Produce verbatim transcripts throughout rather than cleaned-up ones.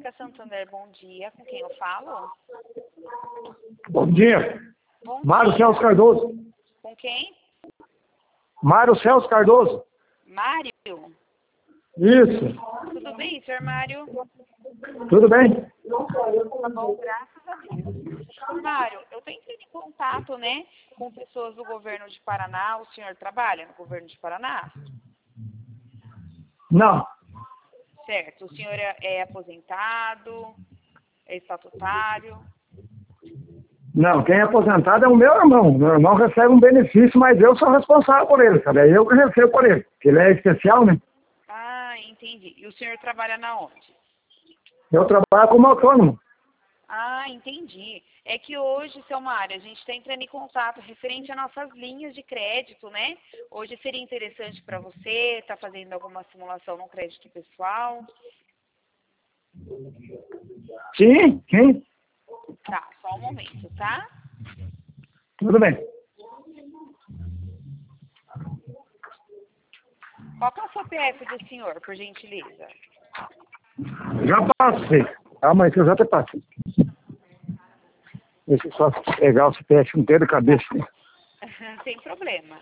Clínica Santander, bom dia. Com quem eu falo? Bom dia. Bom Mário dia. Celso Cardoso. Com quem? Mário Celso Cardoso. Mário? Isso. Tudo bem, senhor Mário? Tudo bem? Bom, graças a Deus. Senhor Mário, eu estou entrando em contato, né, com pessoas do governo de Paraná. O senhor trabalha no governo de Paraná? Não. Certo. O senhor é, é aposentado? É estatutário? Não, quem é aposentado é o meu irmão. Meu irmão recebe um benefício, mas eu sou responsável por ele, sabe? É eu que recebo por ele. Ele é especial, né? Ah, entendi. E o senhor trabalha na onde? Eu trabalho como autônomo. Ah, entendi. É que hoje, seu Mário, a gente está entrando em contato referente às nossas linhas de crédito, né? Hoje seria interessante para você estar fazendo alguma simulação no crédito pessoal. Sim, sim. Tá, só um momento, tá? Tudo bem. Qual que é o C P F do senhor, por gentileza? Já passei. Calma aí que eu já te passei. Deixa eu só pegar o C P F inteiro de cabeça. Sem problema.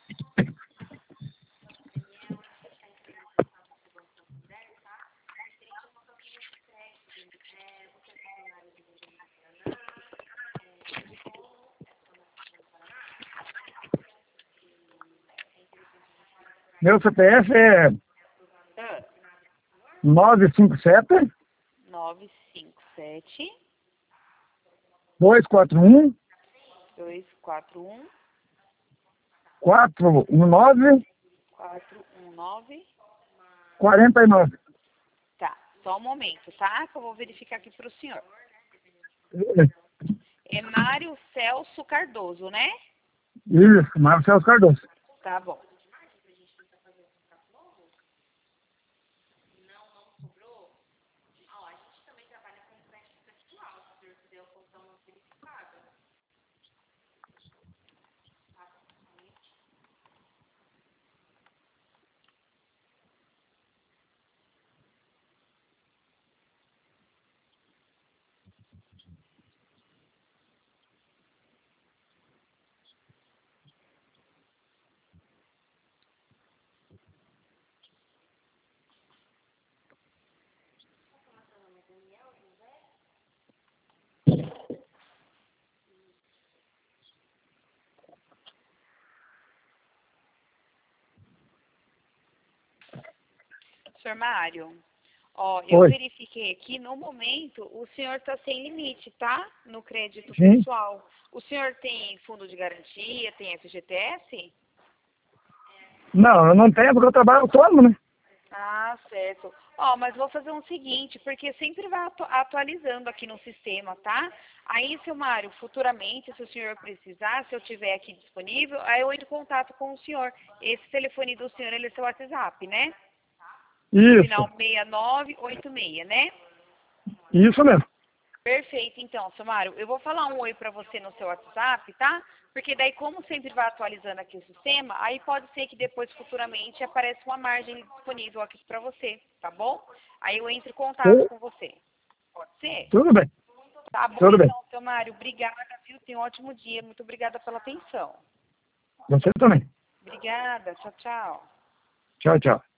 Meu C P F é Ah, nove cinco sete, nove cinco sete, dois quatro um, dois quatro um, quatro um nove, quatro um nove. quarenta e nove. Tá, só um momento, tá? Que eu vou verificar aqui para o senhor. É Mário Celso Cardoso, né? Isso, Mário Celso Cardoso. Tá bom. Senhor Mário, ó, eu Oi. verifiquei aqui, no momento, o senhor está sem limite, tá? No crédito Sim. pessoal. O senhor tem fundo de garantia, tem F G T S? Não, eu não tenho porque eu trabalho autônomo, né? Ah, certo. Ó, mas vou fazer um seguinte, porque sempre vai atu- atualizando aqui no sistema, tá? Aí, seu Mário, futuramente, se o senhor precisar, se eu tiver aqui disponível, aí eu entro em contato com o senhor. Esse telefone do senhor, ele é seu WhatsApp, né? Final Isso. seis nove oito seis, né? Isso mesmo. Perfeito, então, Sumário. Eu vou falar um oi para você no seu WhatsApp, tá? Porque daí, como sempre vai atualizando aqui o sistema, aí pode ser que depois, futuramente, apareça uma margem disponível aqui para você, tá bom? Aí eu entro em contato Tu- com você. Pode ser? Tudo bem. Tá bom, Tudo bem. então, seu Mário. Obrigada, viu? Tenha um ótimo dia. Muito obrigada pela atenção. Você também. Obrigada. Tchau, tchau. Tchau, tchau.